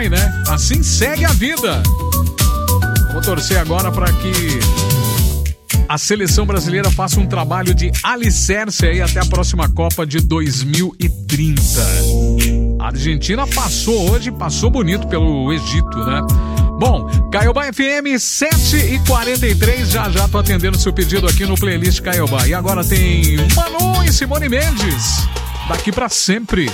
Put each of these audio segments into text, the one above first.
né? Assim segue a vida. Vou torcer agora para que a seleção brasileira faça um trabalho de alicerce aí até a próxima Copa de 2030. A Argentina passou bonito pelo Egito, né? Bom, Caiobá FM 7h43, já tô atendendo seu pedido aqui no playlist Caiobá. E agora tem Manu e Simone Mendes, Daqui Pra Sempre.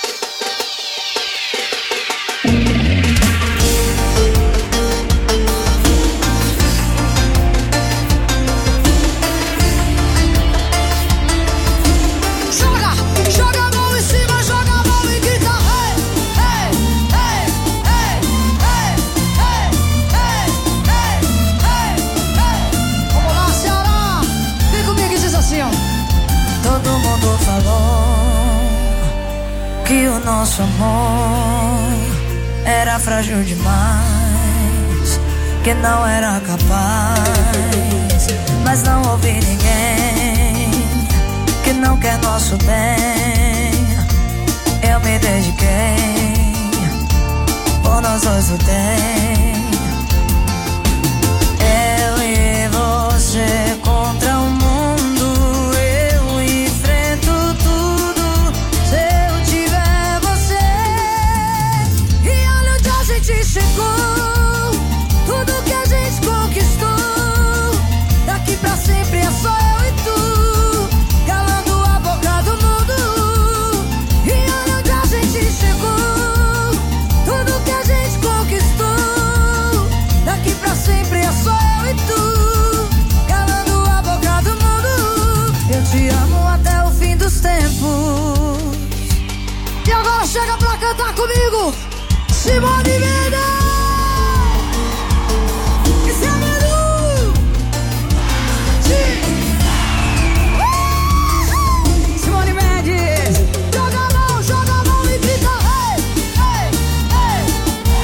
Que o nosso amor era frágil demais, que não era capaz, mas não ouvi ninguém que não quer nosso bem. Eu me dediquei, por nós dois lutei. Eu e você contra o mundo. Chegou, tudo que a gente conquistou. Daqui pra sempre é só eu e tu, calando a boca do mundo. E olha onde a gente chegou, tudo que a gente conquistou. Daqui pra sempre é só eu e tu, calando a boca do mundo. Eu te amo até o fim dos tempos. E agora chega pra cantar comigo, Simone Mendes. Esse é Manu. Simone Mendes. Joga a mão e grita hey, hey, hey.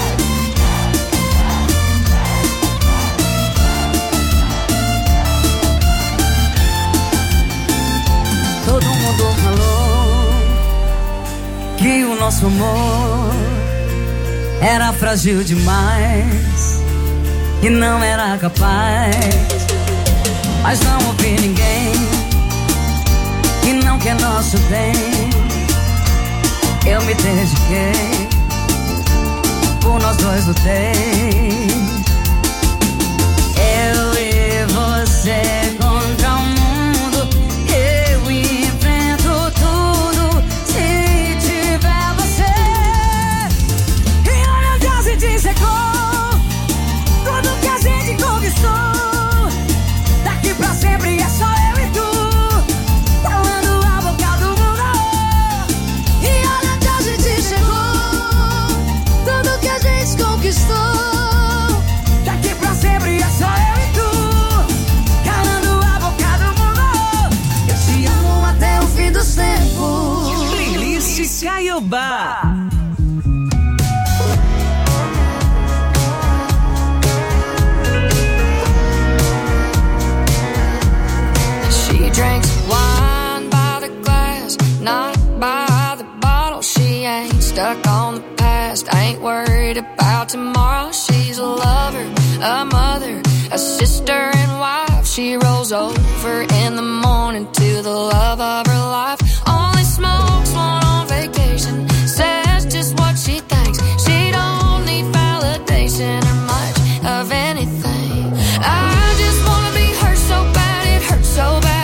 Todo mundo falou que o nosso amor era frágil demais, que não era capaz, mas não ouvi ninguém que não quer nosso bem. Eu me dediquei, por nós dois lutei. Eu e você contra o mundo, eu enfrento tudo se tiver você. A gente chegou, tudo que a gente conquistou. Daqui pra sempre é só eu e tu, calando a boca do mundo. E olha onde a gente chegou, tudo que a gente conquistou. Daqui pra sempre é só eu e tu, calando a boca do mundo. Eu te amo até o fim dos tempos. Playlist Caiobá. Drinks wine by the glass, not by the bottle. She ain't stuck on the past, ain't worried about tomorrow. She's a lover, a mother, a sister and wife. She rolls over in the morning to the love of her life. Only smokes one on vacation, says just what she thinks. She don't need validation or much of anything. I just wanna be her so bad, it hurts so bad.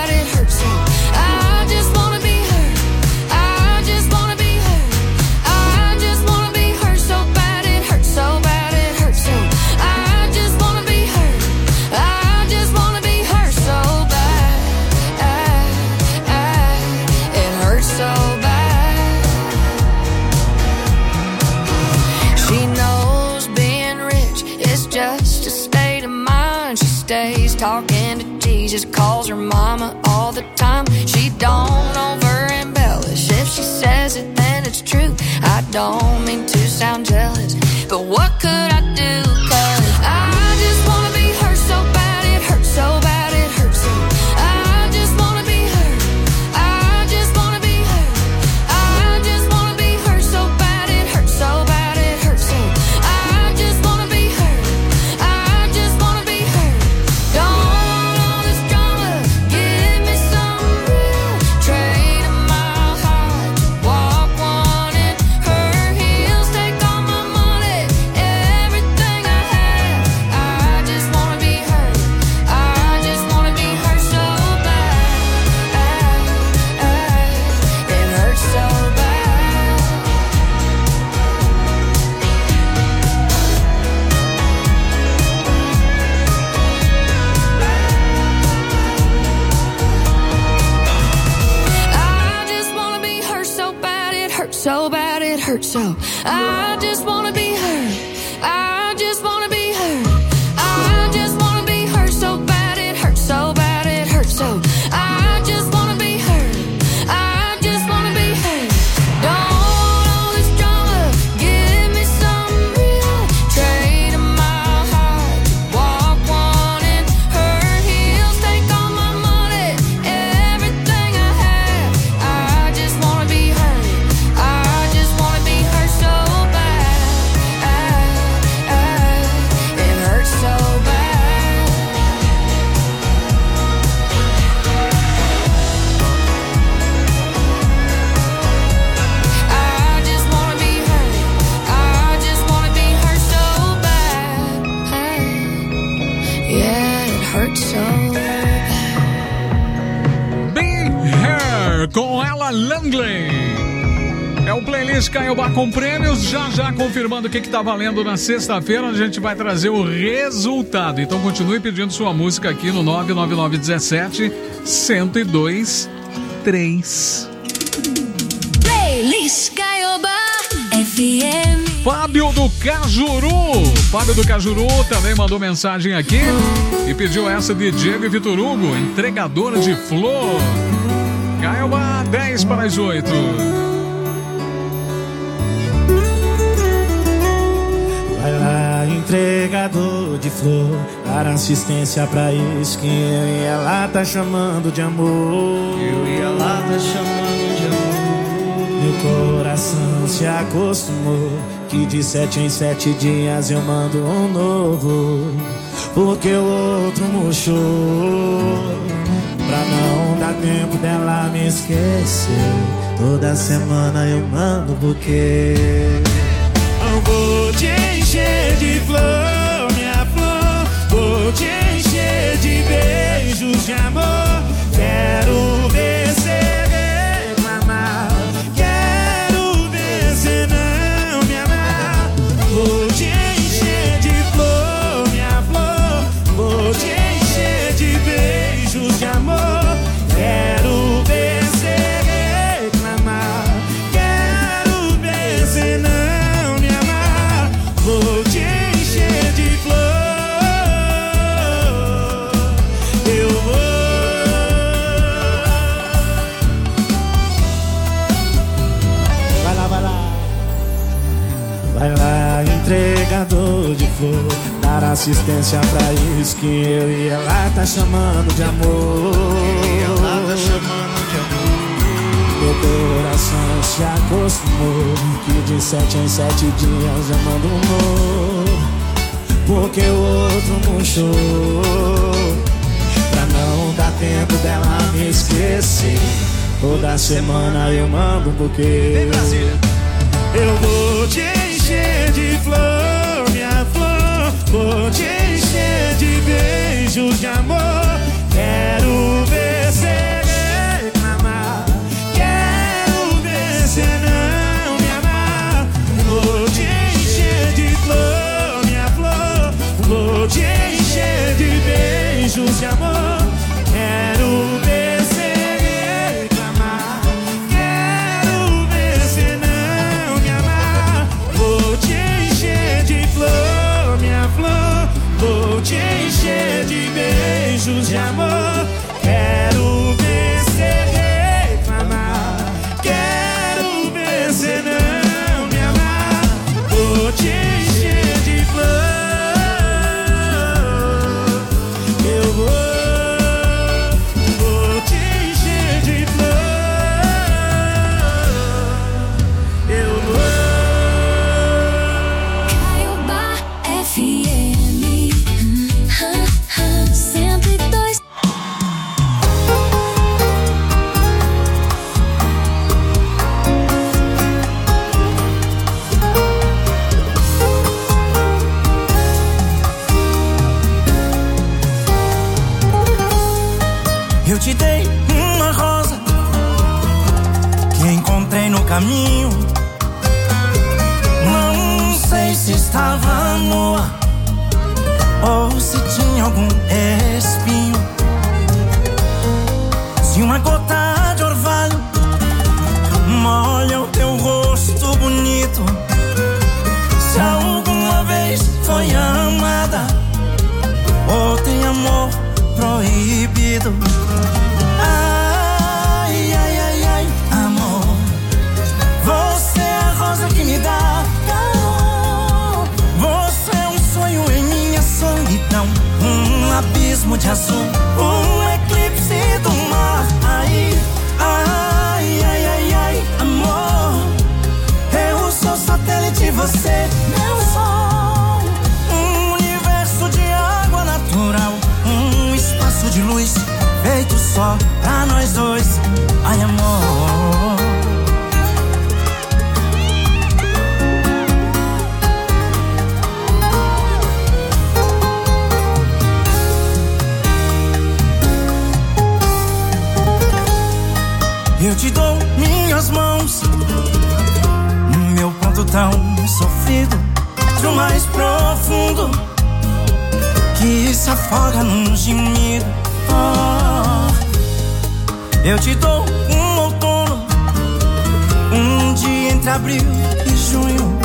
Talking to Jesus, calls her mama all the time. She don't over embellish. If she says it, then it's true. I don't mean to sound jealous, but what could I do? 'Cause I just wanna be her so bad, it hurts so bad, it hurts so. I just wanna be her. I just wanna be her. I just wanna be her so bad, it hurts so bad, it hurts so. Langley. É o playlist Caiobá com prêmios, já confirmando o que tá valendo na sexta-feira, onde a gente vai trazer o resultado. Então continue pedindo sua música aqui no 99917-1023. Playlist Caiobá FM. Fábio do Cajuru também mandou mensagem aqui e pediu essa de Diego e Vitor Hugo, entregadora de flor. Caiobá, 10 para as 8. Vai lá, entregador de flor, dar assistência pra isso que eu e ela tá chamando de amor. Eu e ela tá chamando de amor. Meu coração se acostumou que de 7 em 7 dias eu mando um novo, porque o outro murchou. Pra não dar tempo dela me esquecer, toda semana eu mando buquê. Eu vou te encher de flor, minha flor. Vou te encher de beijos de amor. Quero ver cê reclamar, quero ver cê não me amar. Vou te encher de flor, minha flor. Vou te encher de beijos de amor. Quero ver cê reclamar, quero ver cê não me amar. Vou te encher de flor. Eu vou. Vai lá, vai lá. Vai lá, entregador de flor, dar assistência pra isso que eu e ela tá chamando de amor. Ela tá chamando de amor. Meu coração se acostumou que de 7 em 7 dias eu mando um novo, porque o outro murchou. Pra não dar tempo dela me esquecer, toda semana eu mando um buquê. Eu vou te encher de flor, minha flor. Vou te encher de beijos de amor. Quero ver cê reclamar, quero ver cê não me amar. Vou te encher de flor, minha flor. Vou te encher de beijos de amor. Quero ver cê reclamar, quero ver cê não me amar. Vou te encher de flor, minha flor. Vou te encher de beijos de amor. Quero ver cê reclamar, quero ver cê não me amar. Vou te encher de flor. Eu vou te encher de flor. Eu vou. Caiobá FM 102. Eu te dei uma rosa que encontrei no caminho. Não sei se estava nua ou se tinha algum espinho. Se uma gota de orvalho molha o teu rosto bonito, se alguma vez foi amada ou tem amor proibido. Ai, ai, ai, ai, amor, você é a rosa que me dá calor. Você é um sonho em minha solidão, um abismo de azul, um eclipse do mar. Ai, ai, ai, ai, ai, amor, eu sou satélite, você meu sol. Um universo de água natural, um espaço de luz feito só pra nós dois. Ai, amor. tão sofrido, do mais profundo, que se afoga num gemido. Eu te dou um outono, um dia entre abril e junho,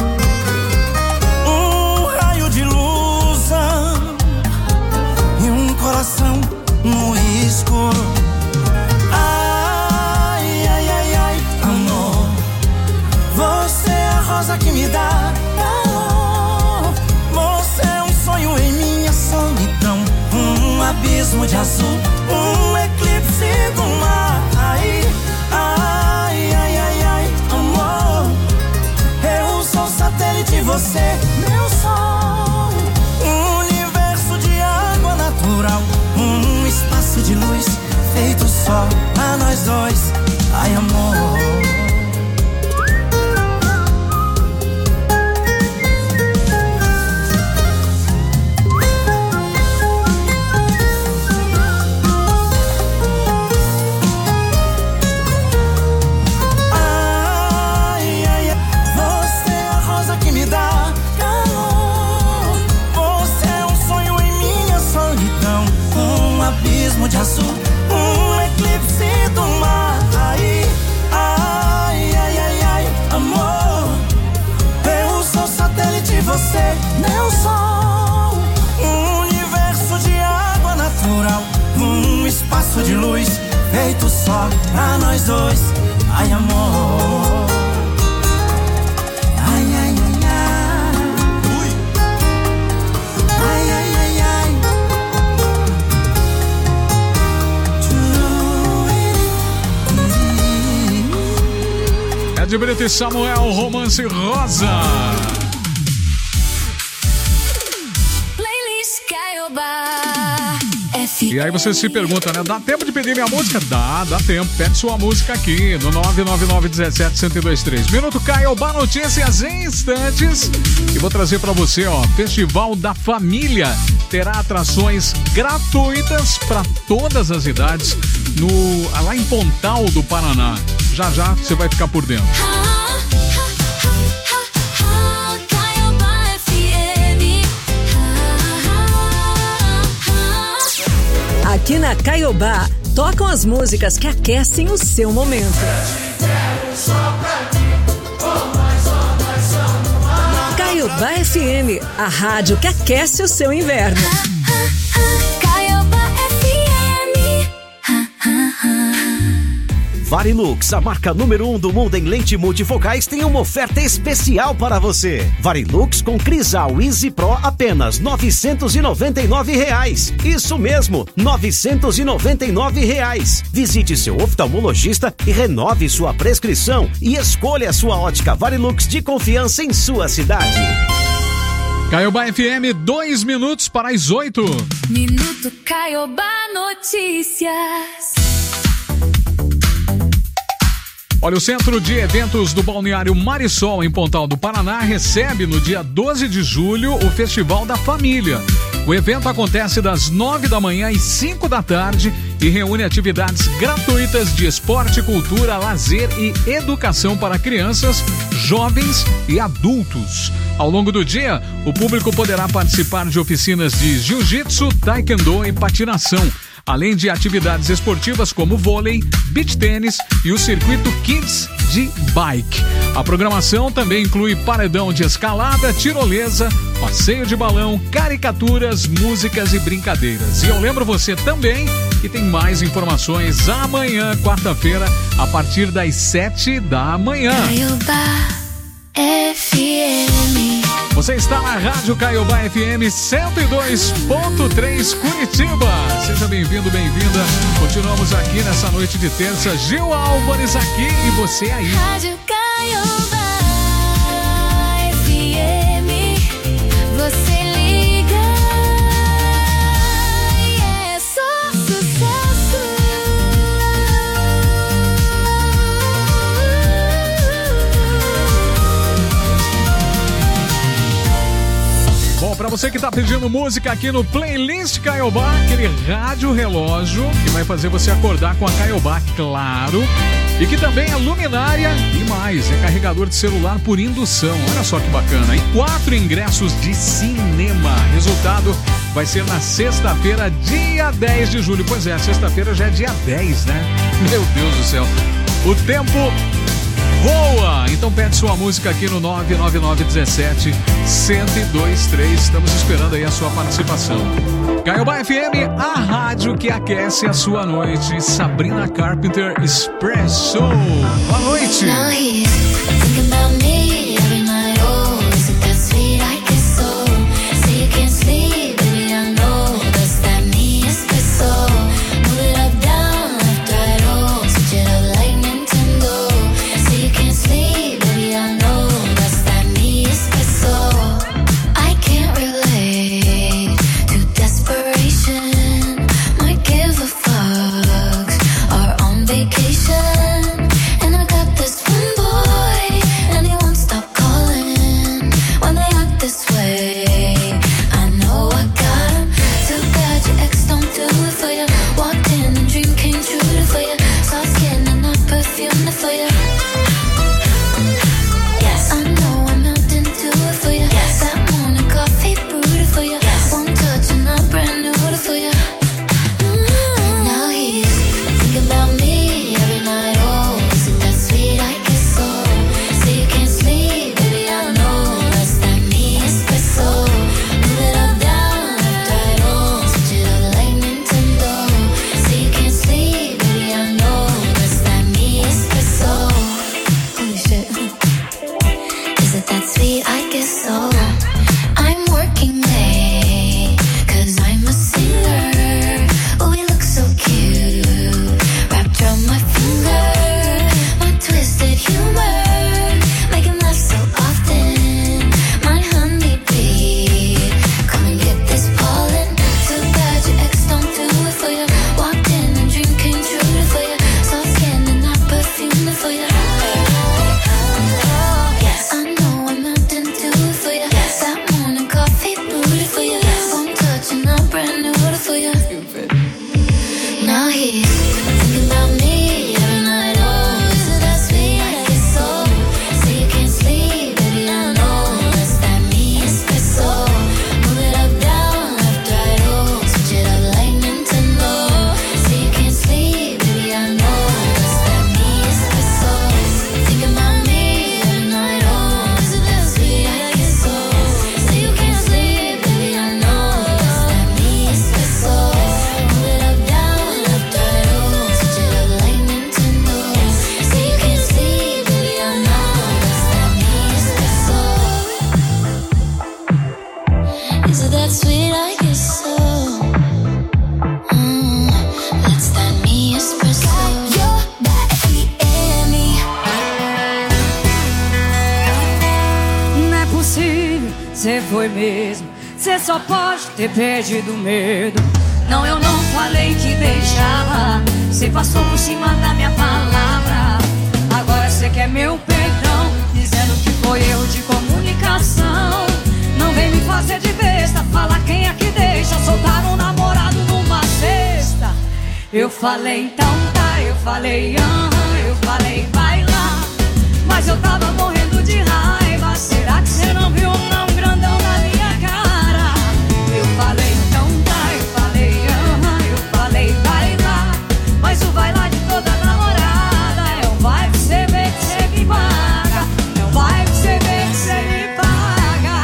um raio de luz e um coração no escuro. Ai, ai, ai, ai, amor, você é a rosa que me dá calor. Você é um sonho em minha solidão, um abismo de azul, um eclipse do mar. Ai, ai, ai, ai, ai, amor, eu sou satélite, você meu sol. Um universo de água natural, um espaço de luz feito só pra nós dois. Ai, amor. De azul, um eclipse do mar. Ai, ai, ai, ai, ai, amor, eu sou satélite, você meu sol. Um universo de água natural, um espaço de luz feito só pra nós dois. Ai, amor. Ai, ai, ai, ai. Ui. Ai, ai, ai, ai. De Brito e Samuel, Romance Rosa. Playlist Caiobá FM. E aí você se pergunta, né? Dá tempo de pedir minha música? Dá tempo. Pede sua música aqui no 99917-1023. Minuto Caiobá, notícias em instantes. E vou trazer pra você, ó, Festival da Família. Terá atrações gratuitas para todas as idades lá em Pontal do Paraná. Já já você vai ficar por dentro. Aqui na Caiobá, tocam as músicas que aquecem o seu momento. Caiobá FM, a rádio que aquece o seu inverno. Varilux, a marca número 1 do mundo em lente multifocais, tem uma oferta especial para você. Varilux com Crisal Easy Pro apenas R$ 999. Isso mesmo, R$ 999. Visite seu oftalmologista e renove sua prescrição e escolha a sua ótica Varilux de confiança em sua cidade. Caiobá FM, 2 minutos para as 8. Minuto Caiobá Notícias. Olha, o Centro de Eventos do Balneário Marisol, em Pontal do Paraná, recebe no dia 12 de julho o Festival da Família. O evento acontece das 9 da manhã às 5 da tarde e reúne atividades gratuitas de esporte, cultura, lazer e educação para crianças, jovens e adultos. Ao longo do dia, o público poderá participar de oficinas de jiu-jitsu, taekwondo e patinação, além de atividades esportivas como vôlei, beach tênis e o circuito Kids de bike. A programação também inclui paredão de escalada, tirolesa, passeio de balão, caricaturas, músicas e brincadeiras. E eu lembro você também que tem mais informações amanhã, quarta-feira, a partir das 7 da manhã. Caiobá FM. Você está na Rádio Caiobá FM 102.3 Curitiba. Seja bem-vindo, bem-vinda. Continuamos aqui nessa noite de terça. Gil Álvares aqui e você aí. Rádio Caiobá FM. Você liga e é só sucesso. Bom, pra você que tá pedindo música aqui no Playlist Caiobá, aquele rádio relógio que vai fazer você acordar com a Caiobá, claro, e que também é luminária e reais. É carregador de celular por indução. Olha só que bacana. E 4 ingressos de cinema. Resultado vai ser na sexta-feira, dia 10 de julho. Pois é, sexta-feira já é dia 10, né? Meu Deus do céu. O tempo voa! Então pede sua música aqui no 99917-1023. Estamos esperando aí a sua participação. Caiobá FM, a rádio que aquece a sua noite. Sabrina Carpenter, Expresso. Boa noite! Ter perdido medo. Não, eu não falei que deixava. Cê passou por cima da minha palavra. Agora cê quer meu perdão, dizendo que foi erro de comunicação. Não vem me fazer de besta, fala quem é que deixa soltar um namorado numa cesta. Eu falei então tá, eu falei eu falei vai lá. Mas eu tava morrendo de raiva. Será que cê não viu um não grandão na minha cara? Eu falei então tá, eu falei eu falei vai lá. Mas o vai lá de toda namorada é um vai que cê vê que cê me paga. É um vai que cê vê que cê me paga.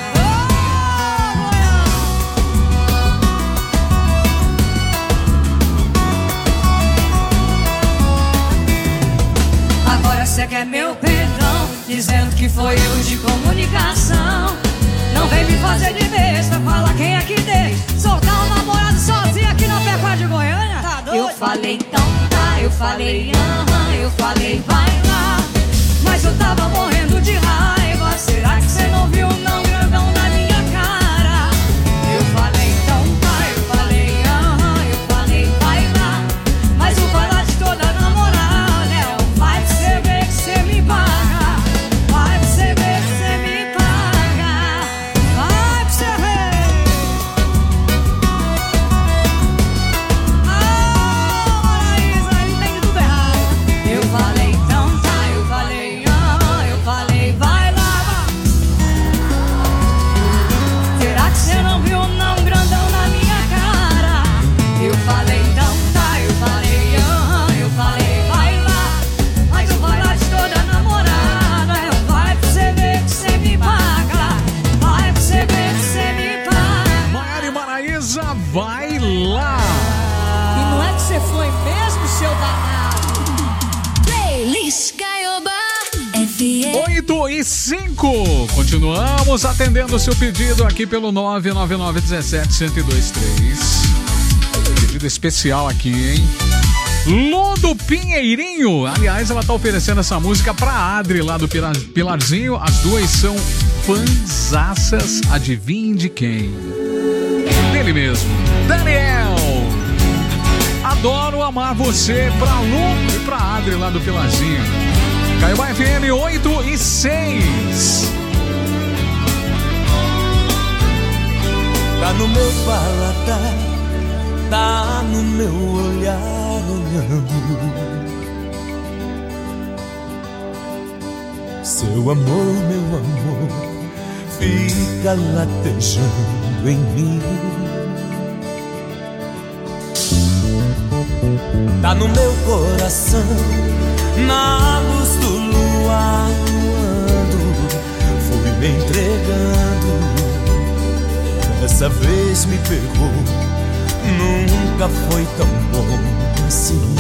Agora cê quer meu perdão, dizendo que foi erro de comunicação. Não vem me fazer de besta, fala quem é que deixa soltar um namorado sozinho aqui na Pecuária de Goiânia. Tá doido? Eu falei então tá, eu falei eu falei vai lá. Mas eu tava morrendo de raiva. Será que cê não viu não grandão na minha cara? Eu falei então tá, eu falei vai lá. Mas o vai lá de toda namorada é um vai que cê vê que cê me paga. Vai que cê vê que cê me paga. Vai que cê vê. Maraísa, ele tem tudo errado. Eu falei então tá, eu 8h05. Continuamos atendendo o seu pedido aqui pelo 999-17-1023. Pedido especial aqui, hein? Lu do Pinheirinho. Aliás, ela tá oferecendo essa música pra Adri lá do Pilarzinho. As duas são fanzaças. Adivinhe de quem? Dele mesmo, Daniel. Adoro amar você, pra Lu e pra Adri lá do Pilarzinho. Caiobá FM 8h06. Tá no meu paladar, tá no meu olhar olhando. Seu amor, meu amor, fica latejando em mim. Tá no meu coração, na luz do luar, fui me entregando. Dessa vez me pegou, nunca foi tão bom assim.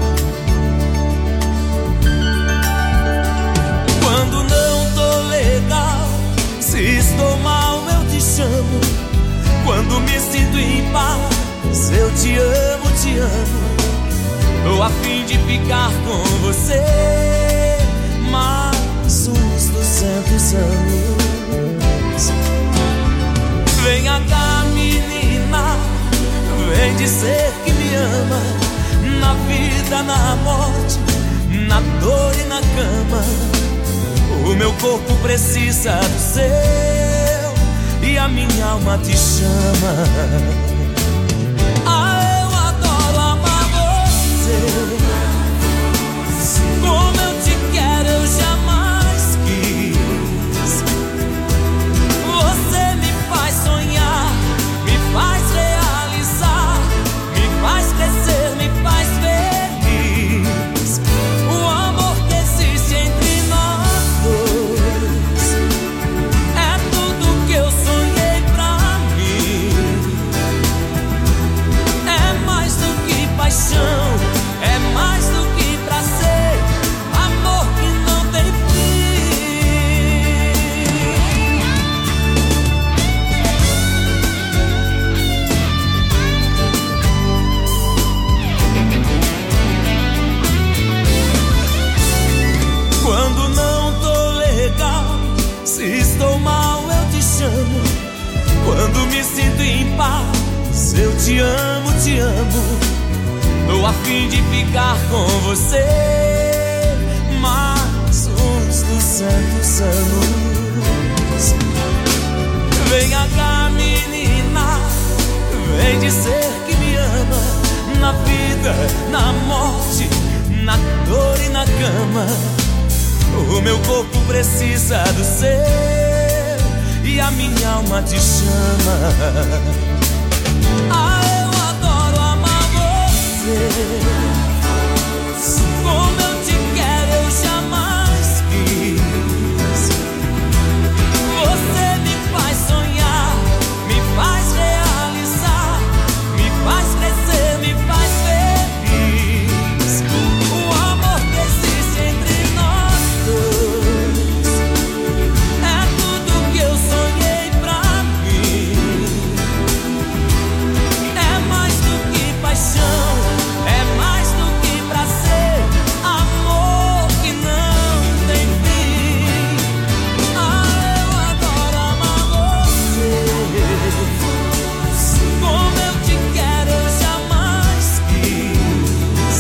Quando não tô legal, se estou mal eu te chamo. Quando me sinto em paz, eu te amo, te amo. Tô a fim de ficar com você mais uns 200 anos. Venha cá, menina, vem dizer que me ama. Na vida, na morte, na dor e na cama. O meu corpo precisa do seu e a minha alma te chama. Como eu te quero, eu jamais quis. Você me faz sonhar, me faz realizar, me faz crescer, me faz feliz. O amor que existe entre nós dois é tudo que eu sonhei pra mim. É mais do que paixão, é mais do que prazer, amor que não tem fim. Quando não tô legal, se estou mal eu te chamo. Quando me sinto em paz, eu te amo, te amo. Tô a fim de ficar com você mais uns 200 anos. Venha cá, menina, vem dizer que me ama. Na vida, na morte, na dor e na cama. O meu corpo precisa do seu e a minha alma te chama. Como eu te quero, eu jamais quis. Você me faz sonhar, me faz realizar, me faz crescer, me faz feliz. O amor que existe entre nós dois é tudo que eu sonhei pra mim. É mais do que paixão, é mais do que prazer, amor que não tem fim. Ah, eu adoro amar você. Como eu te quero, eu jamais quis.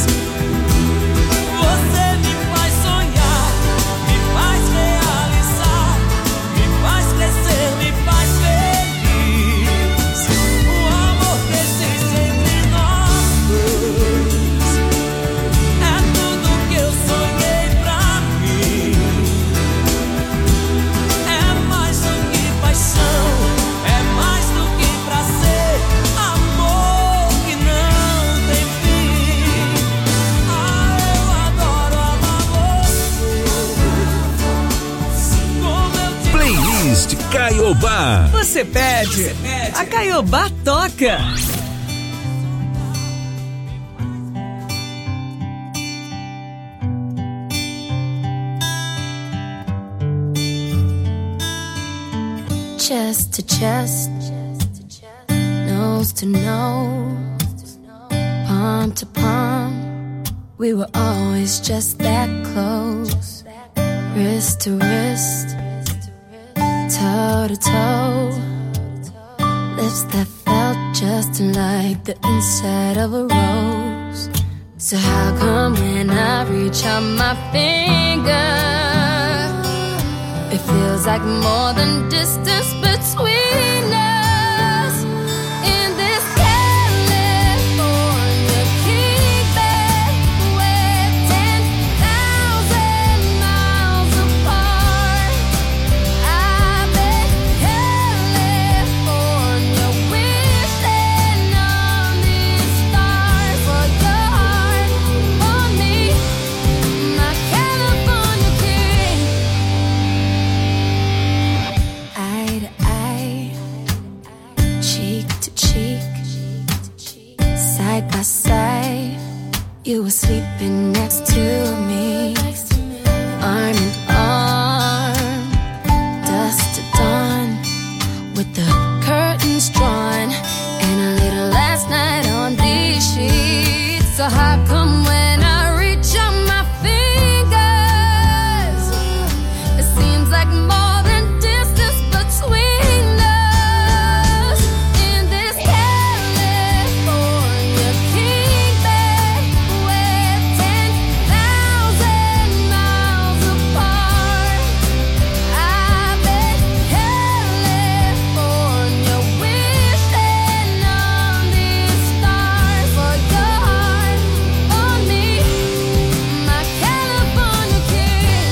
Você me faz sonhar, me faz realizar, me faz crescer, me faz feliz. O amor que existe entre nós dois é tudo que eu sonhei pra mim. É mais do que paixão, é mais do que prazer, amor que não tem fim. Ah, eu adoro amar você. Como eu te Playlist Caiobá. Você pede, a Caiobá toca. chest to chest, nose to nose, palm to palm. We were always just that close, wrist to wrist, toe to toe. Lips that felt just like the inside of a rose. So how come when I reach out my finger, it feels like more than distance between us? In this California keeping, we're 10,000 miles apart. I bet California wishing on these stars for your heart, for me, my California king. Eye to eye, cheek to cheek, side by side, you were sleeping next to me, arm in arm, dusk to dawn, with the curtains drawn, and a little last night on these sheets. So how come when I reach out my fingers, it seems like more than distance between us? In this California kingdom, we're 10,000 miles apart. I bet California wishing on these stars for your heart, for me, my California king.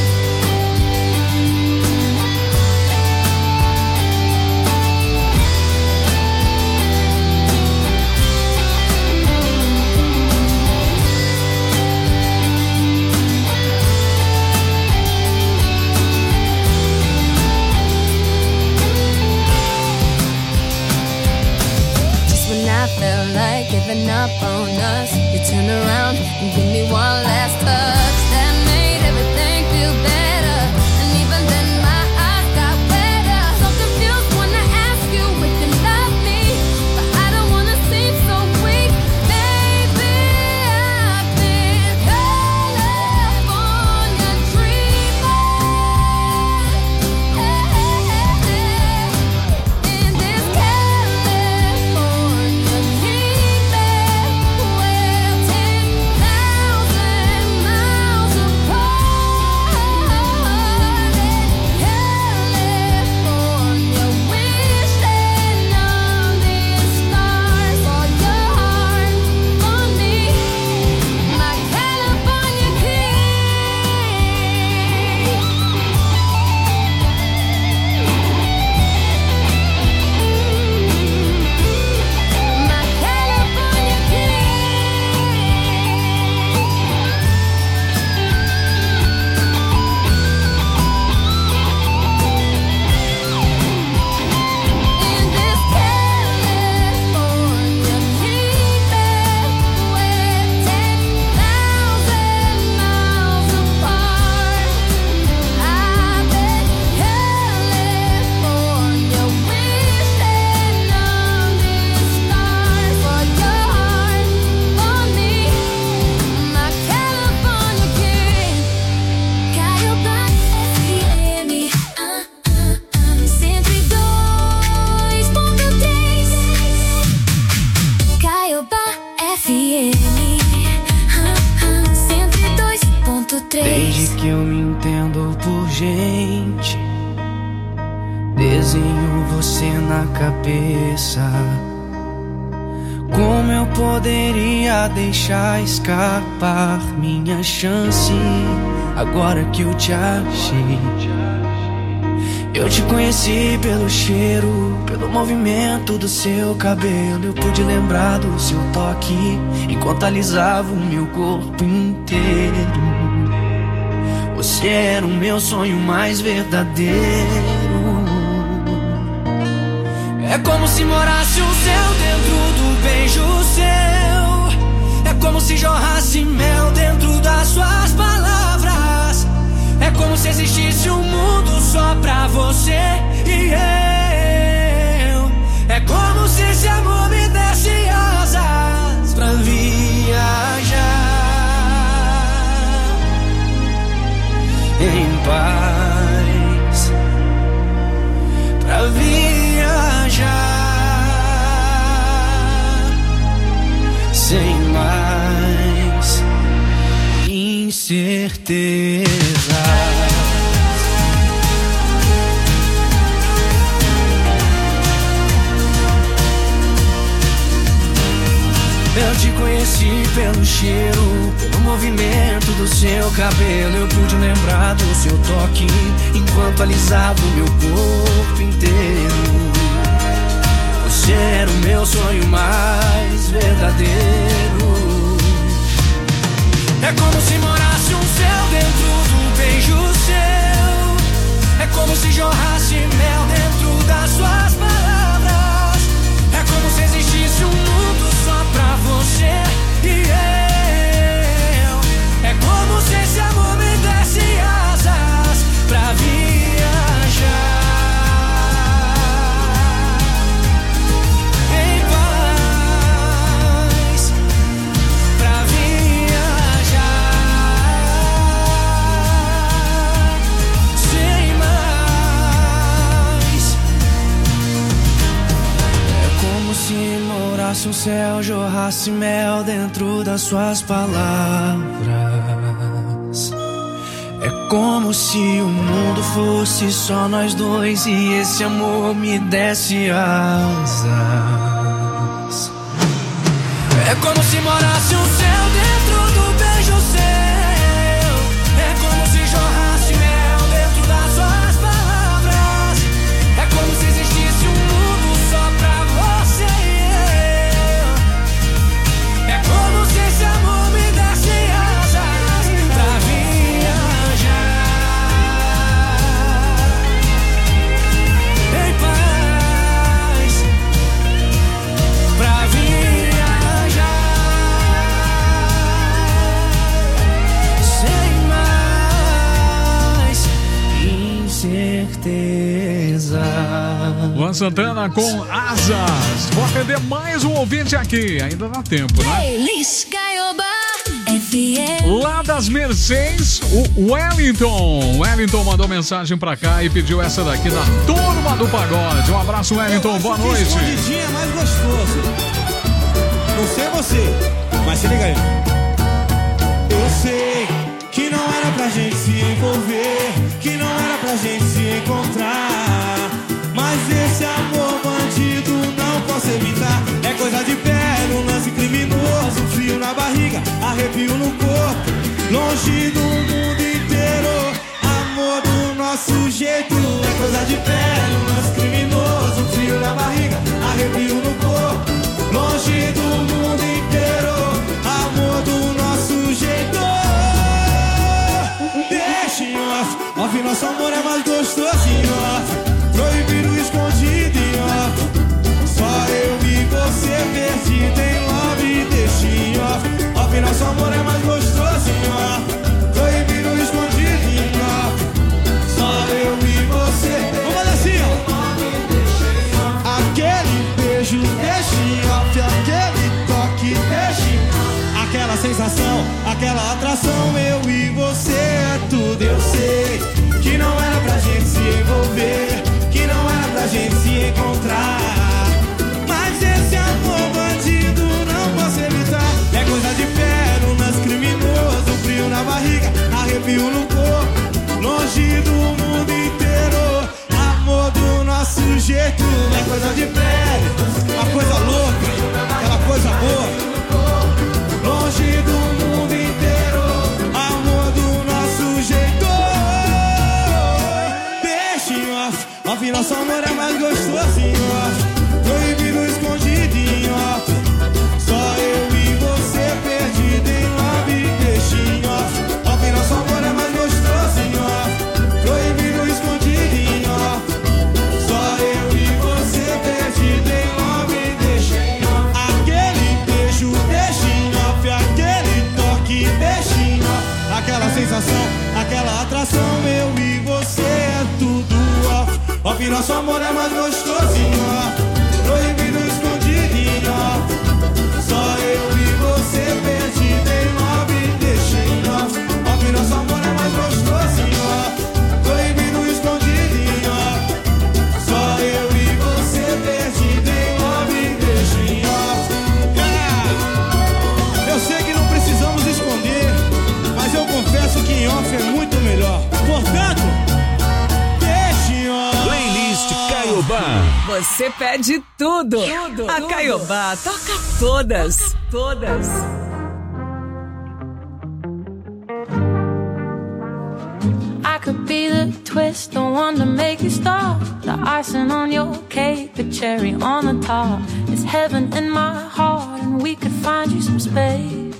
Just when I felt like giving up on us, you turn around and give me one last touch that made everything feel better. And even then my eyes got wetter. So confused when I ask you if you love me, but I don't wanna seem so weak. Baby, I've been California dreaming. In this California kingdom, we're 10,000 miles apart. California wishing on these stars for your heart, for me, my California king. My California In this California kingdom, we're 10,000 miles apart. I bet California wishing on these stars for your heart, for me, my California king. Caiobá FM 102.3. Caiobá FM 102.3. Desde que eu me entendo por gente, desenho você na cabeça. Como eu poderia deixar escapar minha chance agora que eu te achei? Eu te conheci pelo cheiro, pelo movimento do seu cabelo. Eu pude lembrar do seu toque enquanto alisava o meu corpo inteiro. Você era o meu sonho mais verdadeiro. É como se morasse o céu dentro do beijo seu. É como se jorrasse mel dentro das suas palavras. É como se existisse um mundo só pra você e eu. certeza. Eu te conheci pelo cheiro, pelo movimento do seu cabelo. Eu pude lembrar do seu toque enquanto alisava o meu corpo inteiro. Você era o meu sonho mais verdadeiro. É como se morasse um céu dentro do beijo seu. É como se jorrasse mel dentro das suas palavras. É como se existisse um mundo só pra você e eu. É como se esse amor me desse asas pra viajar em paz, pra viajar sem mais. É como se morasse um céu, jorrasse mel dentro das suas palavras. É como se o mundo fosse só nós dois e esse amor me desse asas. É como se morasse um céu dentro do beijo seu. É como se jorrasse mel dentro das suas palavras. É como se existisse um mundo só pra você e eu. É como se esse amor me desse asas pra viajar em paz, pra viajar sem mais incerteza. Luan Santana com Asas. Vou atender mais um ouvinte aqui. Ainda dá tempo, né? Playlist Caiobá FM. Lá das Mercês, o Wellington. O Wellington mandou mensagem pra cá e pediu essa daqui da Turma do Pagode. Um abraço, Wellington. Boa noite. Escondidinho é mais gostoso. Não sei você, mas se liga aí. Eu sei que não era pra gente se envolver, que não era pra gente se encontrar, mas esse amor bandido não posso evitar. É coisa de pele, um lance criminoso, frio na barriga, arrepio no corpo, longe do mundo inteiro. Amor do nosso jeito. É coisa de pele, um lance criminoso, frio na barriga, arrepio no corpo, longe do mundo inteiro. Amor do nosso jeito. Deixa em off, off, nosso amor é mais gostoso em off. Proibido, escondido em off. Só eu e você perdido em love. Deixa em off, off, nosso amor é mais gostoso em off. Proibido, escondido em off. Só eu e você. Vamos fazer assim, ó. Aquele beijo, deixa em off. Aquele toque, deixa em off. Aquela sensação, aquela atração, eu e você é tudo. Eu sei que não era pra gente se envolver, que não era pra gente se encontrar, mas esse amor bandido não posso evitar. É coisa de pé, um lance criminoso, frio na barriga, arrepio no corpo, longe do mundo inteiro. Amor do nosso jeito. É coisa de pé, uma coisa louca, aquela coisa boa, longe do mundo inteiro. Amor do nosso jeito. Deixa em off, off, nosso amor é mais gostoso em off. Proibido, escondido em off. Só eu e você perdido em love. Deixa em off, off, nosso amor é mais gostoso em off. Proibido, escondido em off. Só eu e você perdido em love. Deixa em off. Aquele beijo, deixa em off. Aquele toque, deixa em off. Aquela sensação, aquela atração, eu e você é tudo off. Off, nosso amor é mais gostoso em off. Proibido, escondido em off. Só eu e você perdido em love. Deixa em off, off, nosso amor é mais gostoso em off. Proibido, escondido em off. Só eu e você perdido em love. Deixa em off. Eu sei que não precisamos esconder, mas eu confesso que em off Você pede tudo. A Caiobá toca todas. I could be the twist, the one to make you stop, the icing on your cake, the cherry on the top. It's heaven in my heart, and we could find you some space.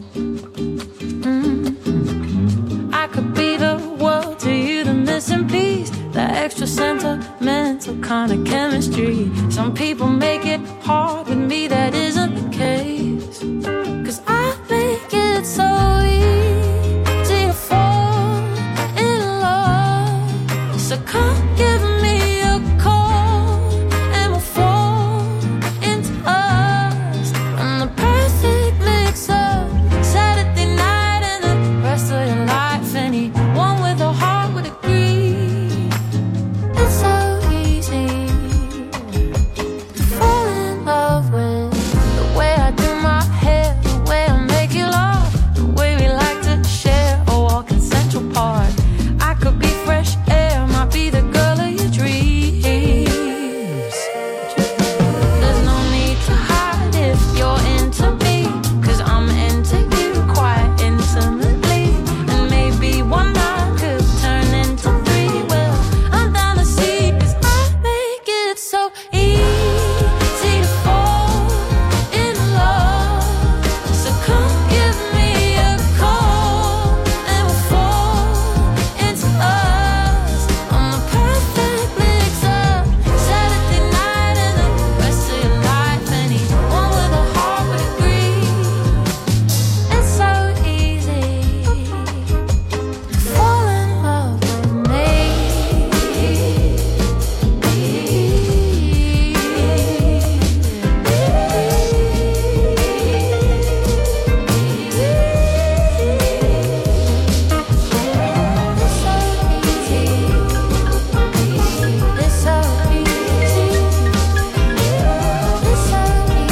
I could be the world to you, the missing piece, the extra sentimental kind of chemistry. Some people make it hard, with me that isn't the case. 'Cause I make it so easy to fall in love. So come give me a call and we'll fall into us. I'm the perfect mix up, Saturday night and the rest of your life. Anyone with a heart would agree. It's so easy to fall in love with the way I do my hair, the way I make you laugh, the way we like to share a walk in Central Park. I could be fresh air, might be the girl of your dreams. There's no need to hide if you're into me, 'cause I'm into you quite intimately. And maybe one night could turn into three. Well, I'm down to see, 'cause I make it so easy to fall in love. So come give me a call and we'll fall into us. I'm the perfect mix up, Saturday night and the rest of your life. Anyone with a heart would agree. It's so easy to fall in love with me. It's so easy. It's so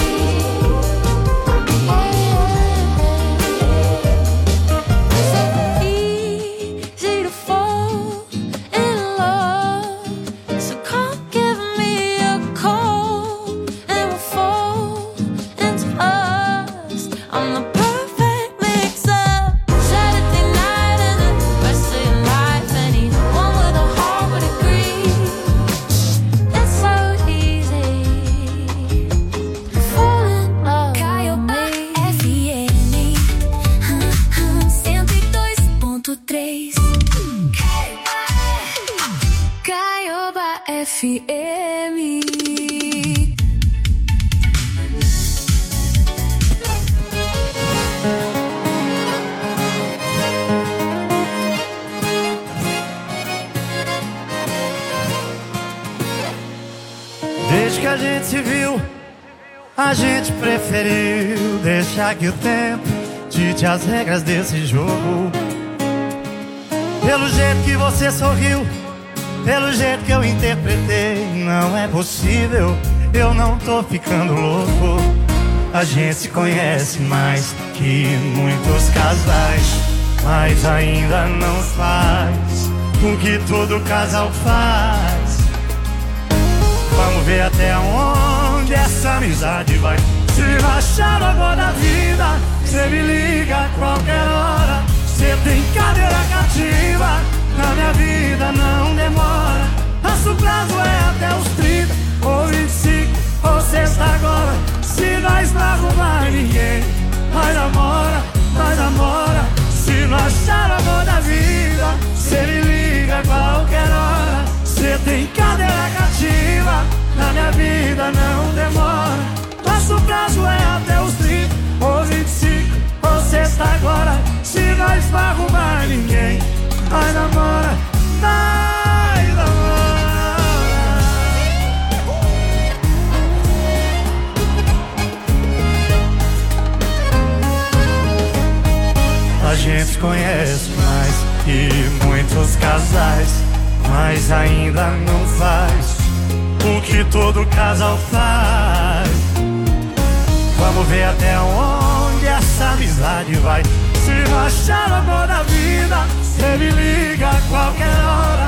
easy to fall in love. So come give me a call and we'll fall into us. I'm the perfect mix up, Saturday night and the rest of your life. Anyone with a heart would agree. It's so easy to fall in love with Caiobá me. FM 102.3. Caiobá FM. Desde que a gente se viu, a gente preferiu deixar que o tempo dite as regras desse jogo. Pelo jeito que você sorriu, pelo jeito que eu interpretei, não é possível, eu não tô ficando louco. A gente se conhece mais que muitos casais, mas ainda não faz o que todo casal faz. Vamos ver até onde essa amizade vai. Se achar o amor da vida, cê me liga a qualquer hora. Cê tem cadeira cativa, na minha vida não demora. Nosso prazo é até os 30, ou 25, ou sexta agora. Se nós não arrumar ninguém, nós namora. Se não achar o amor da vida, cê me liga a qualquer hora. Cê tem cadeira cativa, na minha vida não demora. Nosso prazo é até os 30, ou 25, ou sexta agora. Se nós não arrumar ninguém, nós namora. A gente se conhece mais que muitos casais, mas ainda não faz o que todo casal faz. Vamos ver até onde essa amizade vai. Se não achar o amor da vida, cê me liga a qualquer hora. Se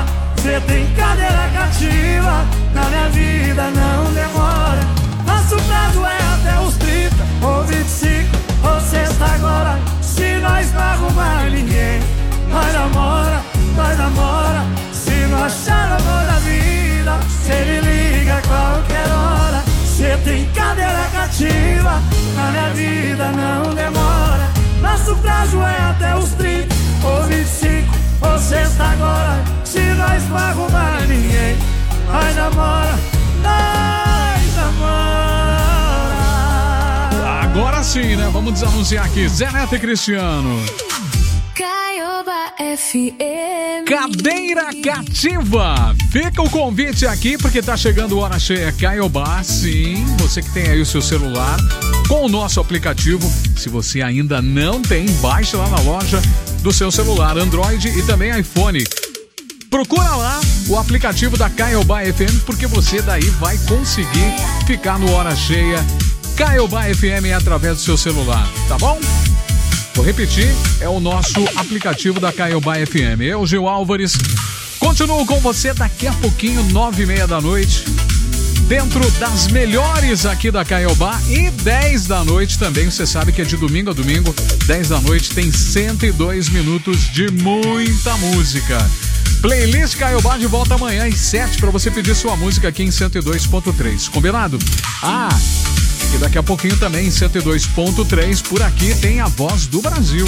Cê tem cadeira cativa, na minha vida não demora. Nosso prazo é até os 30 ou 25 ou sexta agora. Se nós não arrumar ninguém, nós namora, nós namora. Se não achar amor da vida, cê me liga a qualquer hora. Cê tem cadeira cativa, na minha vida não demora. Nosso prazo é até os 30 ou 25 ou sexta agora. Se nós não arrumar ninguém, nós namora, nós namora. Agora sim, né? Vamos desanunciar aqui. Zé Neto e Cristiano. Caioba FM. Cadeira cativa. Fica o convite aqui porque tá chegando Hora Cheia Caioba. Sim, você que tem aí o seu celular com o nosso aplicativo. Se você ainda não tem, baixe lá na loja do seu celular, Android e também iPhone. Procura lá o aplicativo da Caioba FM porque você daí vai conseguir ficar no Hora Cheia Caioba FM através do seu celular, tá bom? Vou repetir, é o nosso aplicativo da Caioba FM. Eu, Gil Álvares, continuo com você daqui a pouquinho, 9h30 da noite, dentro das melhores aqui da Caioba, e 10 da noite também. Você sabe que é de domingo a domingo, 10 da noite tem 102 minutos de muita música. Playlist Caioba de volta amanhã às 7 para você pedir sua música aqui em 102.3. Combinado? E daqui a pouquinho também em 102.3 por aqui tem a Voz do Brasil.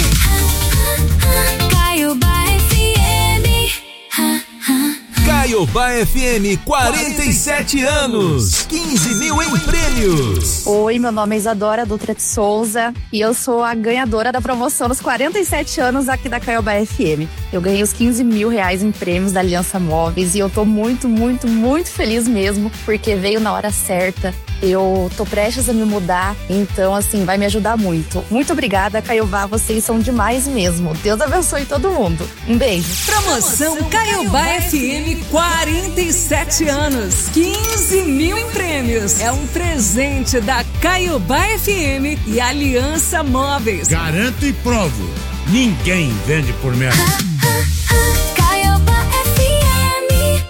Caioba FM. Caioba FM, 47 anos, 15 mil em prêmios. Oi, meu nome é Isadora Dutra de Souza e eu sou a ganhadora da promoção dos 47 anos aqui da Caioba FM. Eu ganhei os 15 mil reais em prêmios da Aliança Móveis e eu tô muito, muito, muito feliz mesmo, porque veio na hora certa. Eu tô prestes a me mudar, então assim, vai me ajudar muito. Muito obrigada, Caioba, vocês são demais mesmo. Deus abençoe todo mundo. Um beijo. Promoção Caioba FM, 47 anos, 15 mil em prêmios. É um presente da Caioba FM e Aliança Móveis. Garanto e provo, ninguém vende por menos. Caioba FM.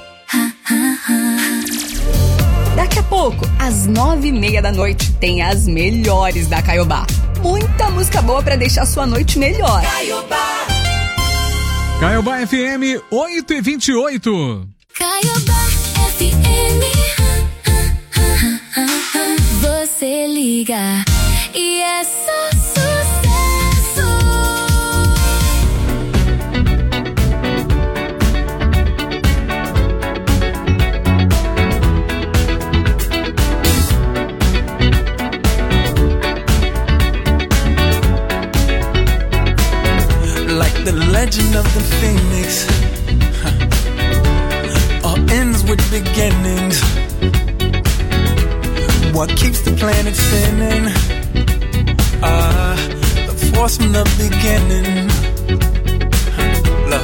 Daqui a pouco, às 9h30 da noite, tem as melhores da Caioba. Muita música boa pra deixar sua noite melhor. Caioba FM 8h28. Caioba FM. Você liga e é só sucesso. Like the legend of the phoenix, all ends with beginnings. What keeps the planet spinning? The force from the beginning. Love.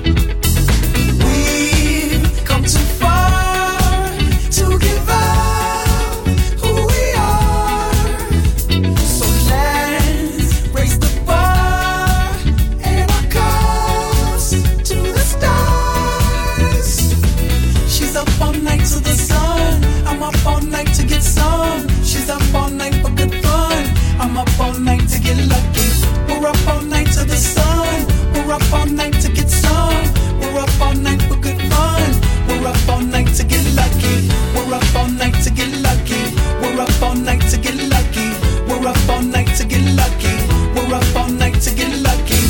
We've come too far to give up who we are. So let's raise the bar and our cups to the stars. She's up all night to the sun. I'm up all night to get some. She's up all night for good fun. I'm up all night to get lucky. We're up all night to the sun. We're up all night to get some. We're up all night for good fun. We're up all night to get lucky. We're up all night to get lucky. We're up all night to get lucky. We're up all night to get lucky. We're up all night to get lucky.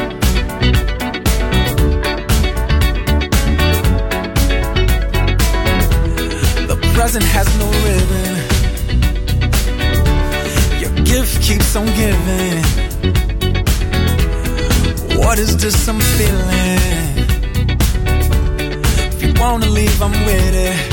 The present has no ribbon. Your gift keeps on giving. What is this I'm feeling? If you wanna leave, I'm with it.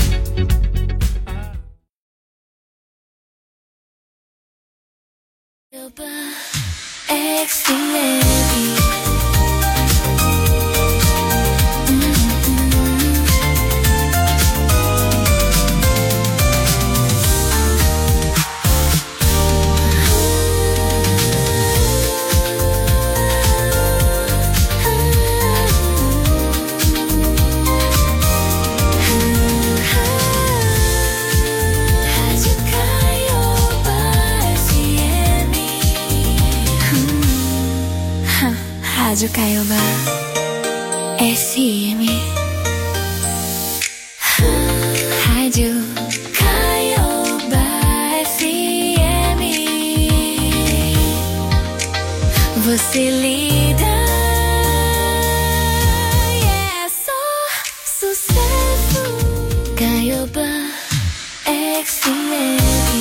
Rádio Caiobá FM. Rádio Caiobá FM. Você lida, é só sucesso. Caiobá FM.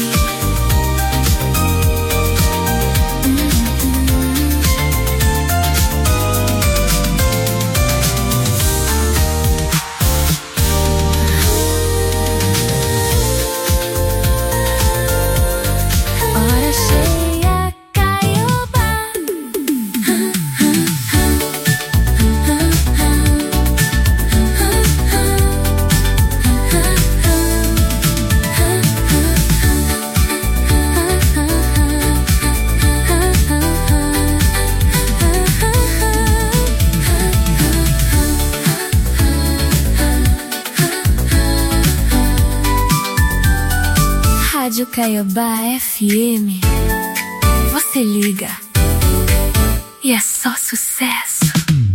Rádio Caiobá FM. Você liga e é só sucesso.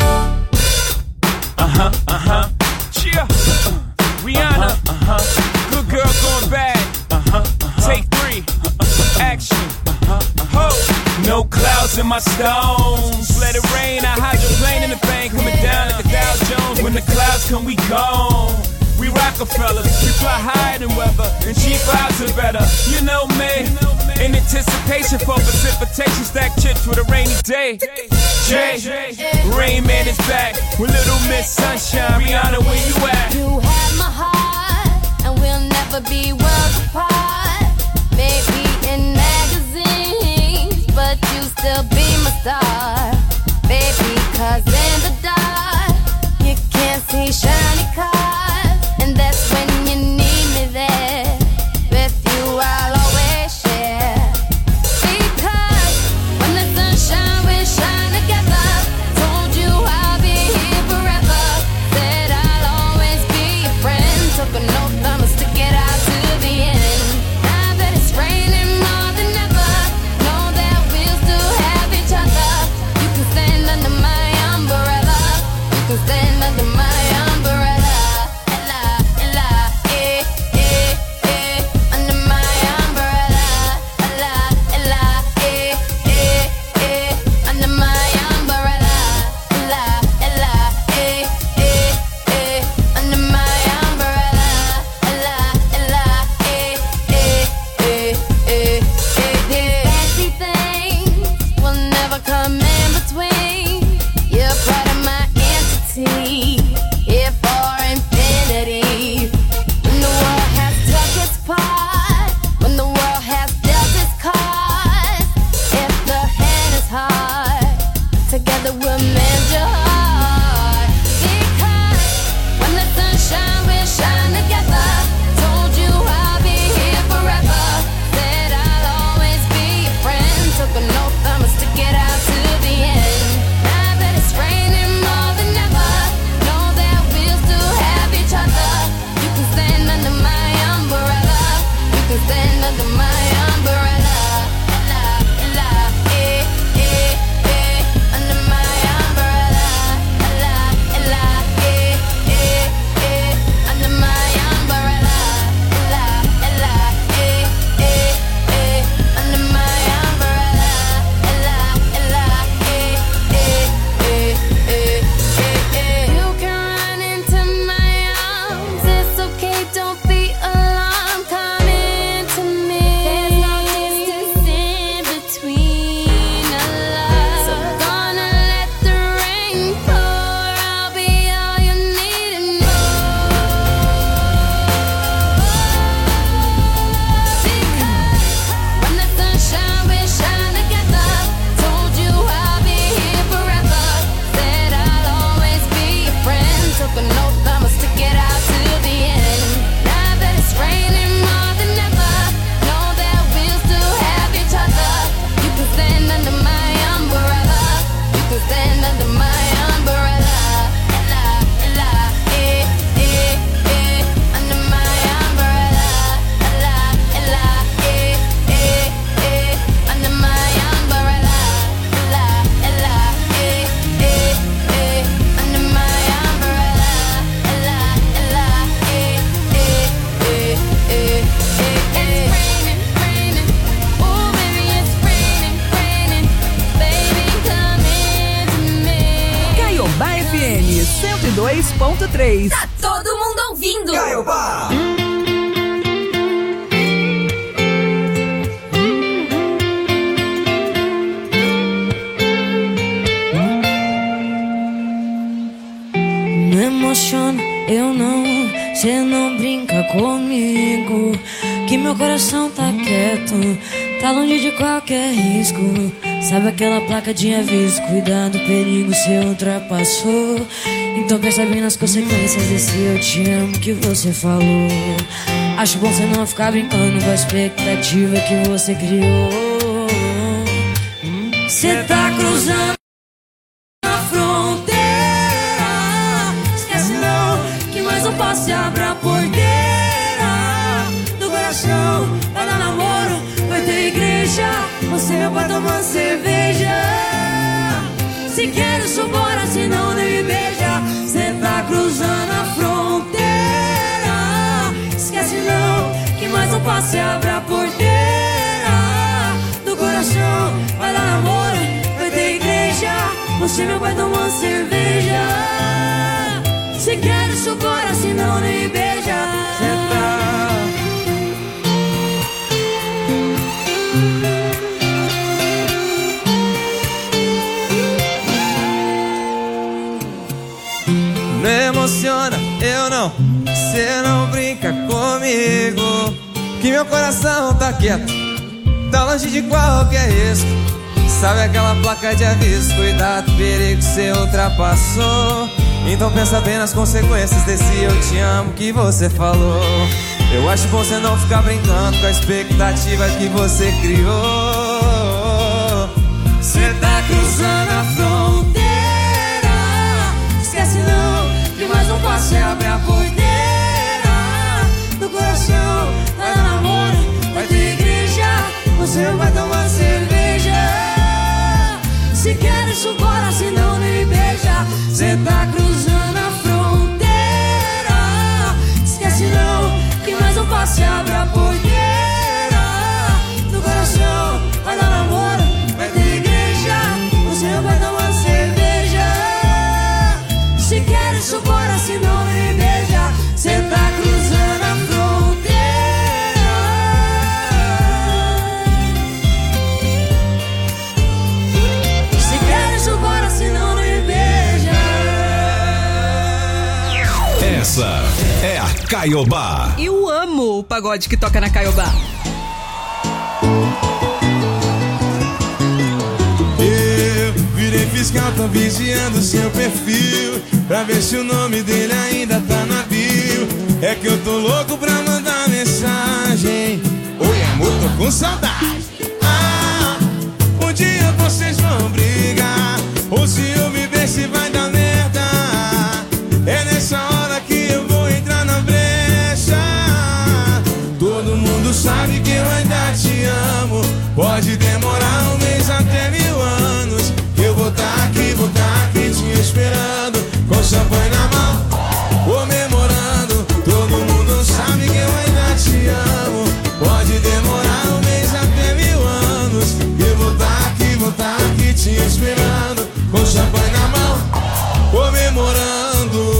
Yeah. Rihanna. Good girl going bad. Take 3. Action. Ho. No clouds in my stones. Let it rain. I hydroplane in the bank. Coming down like the Dow Jones. When the clouds come, we gone. We Rockefellers, we fly higher than weather, and cheap vibes are better. You know me, in anticipation for precipitation, stack chips with a rainy day. Jay, Rain Man is back with Little Miss Sunshine. Rihanna, where you at? You have my heart, and we'll never be worlds apart. Maybe in magazines, but you still be my star. Baby, 'cause in the dark, you can't see shiny cars. And that's when you need me there. With you I'll always share. Because when the sunshine will shine together. Told you I'll be here forever. Said I'll always be your friend. Took an oath I must stick it out to the end. Now that it's raining more than ever, know that we'll still have each other. You can stand under my umbrella. You can stand under my umbrella. 106.3. Tá todo mundo ouvindo. Caiobá. Não emociona, eu não. Cê não brinca comigo, que meu coração tá quieto, tá longe de qualquer risco. Sabe aquela placa de aviso, cuidado, perigo, cê ultrapassou. Então pensa bem nas consequências desse eu te amo que você falou. Acho bom cê não ficar brincando com a expectativa que você criou. Cê tá cruzando a fronteira, esquece não, que mais um passo e abre a porteira do coração. Vai dar namoro, vai ter igreja, você meu pai tomando cerveja. Se quer isso bora, se não nem me beija. Cê tá cruzando a fronteira, esquece não, que mais um passo e abre a porteira do coração. Vai dar namoro, vai ter igreja, você meu pai tomando cerveja. Se quer isso bora, se não nem me beija. Cê tá não emociona, eu não. Cê não brinca comigo, que meu coração tá quieto, tá longe de qualquer risco. Sabe aquela placa de aviso, cuidado, perigo, cê ultrapassou. Então pensa bem nas consequências desse eu te amo que você falou. Eu acho bom você não ficar brincando com a expectativa que você criou. Cê tá cruzando a fronteira, esquece não, que mais um passo e abre a porteira do coração. Vai dar namoro, vai ter igreja, você vai tomar cerveja. Se quer isso bora, se não nem me beija. Cê tá cruzando a fronteira, esquece não, que mais um passo e abre a porteira do coração. Vai dar namoro, vai ter igreja, você vai tomar cerveja. Se quer isso bora, se não nem me beija. Cê tá cruzando a fronteira. Se quer isso bora, se não nem me beija. Essa é a Caiobá. Eu amo o pagode que toca na Caiobá. Eu virei fiscal, tô vigiando seu perfil, pra ver se o nome dele ainda tá na bio. É que eu tô louco pra mandar mensagem. Oi amor, tô com saudade. Ah, um dia vocês vão brigar, ou se eu me ver se vai dar merda. É nessa hora que eu vou entrar na brecha. Todo mundo sabe que eu ainda te amo. Pode demorar um mês até 1000 anos. Eu vou tá aqui te esperando, com champanhe na mão, comemorando. Todo mundo sabe que eu ainda te amo. Pode demorar um mês até 1000 anos. Eu vou tá aqui te esperando, com champanhe na mão, comemorando.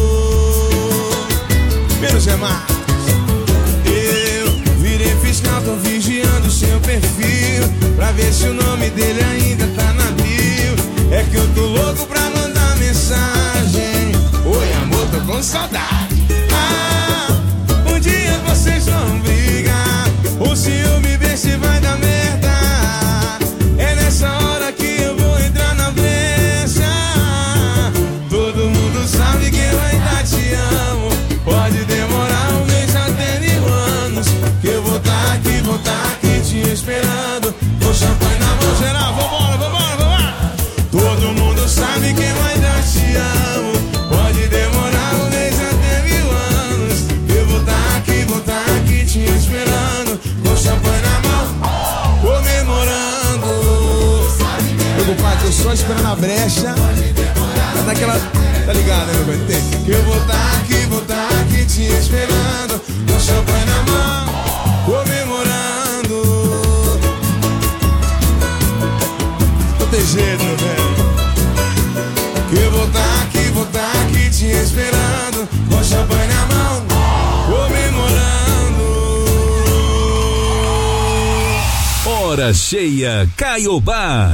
Menos é mais. Eu virei fiscal, tô vigiando seu perfil, pra ver se o nome dele ainda tá na bio. É que eu tô louco pra mandar mensagem. Oi amor, tô com saudade. Ah, um dia vocês vão brigar, ou se eu me ver se vai dar merda. É nessa hora que eu vou entrar na brecha. Todo mundo sabe que eu ainda te amo. Pode demorar um mês até 1000 anos. Que eu vou tá aqui te esperando, com champanhe na mão. Geral, vambora. Todo mundo sabe que eu ainda te amo. Pode demorar um mês até 1000 anos. Eu vou tá aqui te esperando, com champanhe na mão, comemorando. Meu compadre, tô só esperando a brecha. Tá naquela, tá ligado, né, meu pai? Que eu vou tá aqui te esperando, com champanhe na mão, comemorando. Não tem jeito, meu velho. Que eu vou tá aqui te esperando. Hora cheia, Caiobá.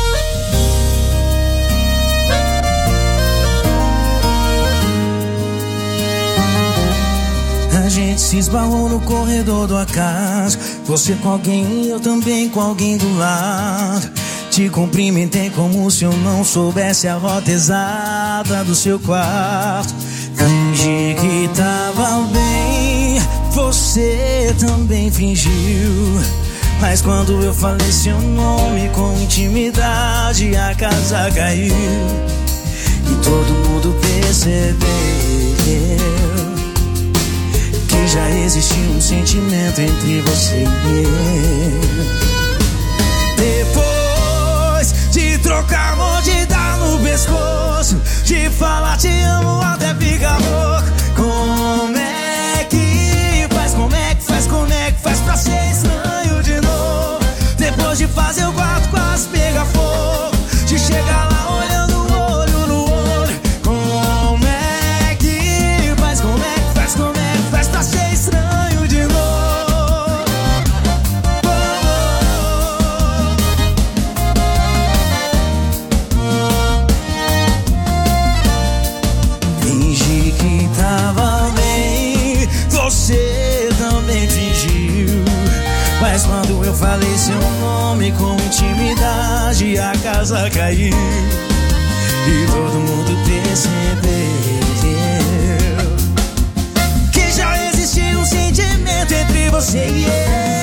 A gente se esbarrou no corredor do acaso. Você com alguém e eu também com alguém do lado. Te cumprimentei como se eu não soubesse a rota exata do seu quarto. Fingi que tava bem, você também fingiu. Mas quando eu falei seu nome com intimidade, a casa caiu. E todo mundo percebeu que já existia um sentimento entre você e eu. Depois de trocar mordida no pescoço, de falar te amo até ficar louco. Como é que faz, como é que faz, como é que faz pra ser estranho de novo? Depois de fazer o quarto quase pegar fogo, de chegar lá olhando olho no olho. Como é que faz, como é que faz, como é que faz pra ser estranho de novo? Fingi que tava bem, você também fingiu. Mas quando eu falei seu nome com intimidade, a casa caiu. E todo mundo percebeu que já existia um sentimento entre você e eu.